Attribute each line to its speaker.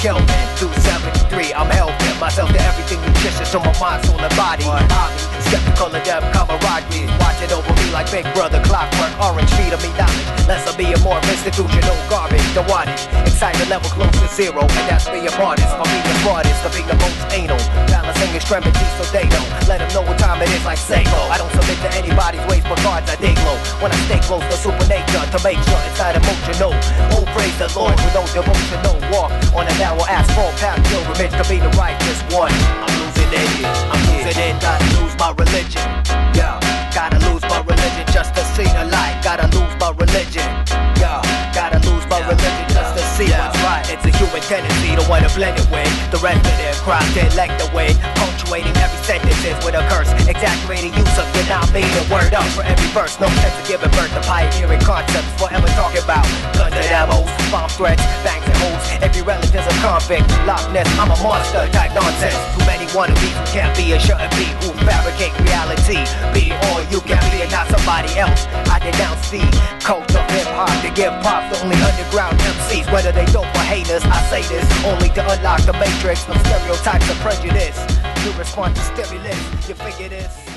Speaker 1: Kelvin, 273, I'm helping myself to everything nutritious to my mind, soul, and body. Hobby, skeptical of them camaraderie, watching over me like Big Brother clockwork. Orange feeding me knowledge, less of me and more institutional garbage. The wattage, excitement level close to zero, and that's being artist. For me, the smartest, to be the most anal, balancing extremities so they don't let them know what time it is like Sego. I don't submit to anybody's ways, but cards I dig low when I stay close to supernature to make sure it's not emotional. Oh, praise the Lord with no devotion, no walk on a narrow asphalt path, pilgrimage to be the righteous one. I'm losing it, I'm losing it, gotta lose my religion. Yeah, gotta lose my religion just to see the light. Gotta lose my religion. Yeah, gotta lose my religion just to see what's right. It's a human tendency to want to blend it with the rest of them crimes they elect the way, punctuating every sentences with a curse, exaggerating use of denominated word up for every verse. No sense of giving birth to pioneering concepts, forever talking about guns and ammo, bomb threats, bangs and holes. Every relative's a convict, Loch Ness, I'm a monster type nonsense. Too many wannabes who can't be and shouldn't be, who fabricate reality. Be all you can be and not somebody else. I denounce the cult of hip-hop to give props to only underground MCs. Whether they dope or haters, I say this only to unlock the matrix of stereotypes of prejudice. You respond to stimulus, you figure this.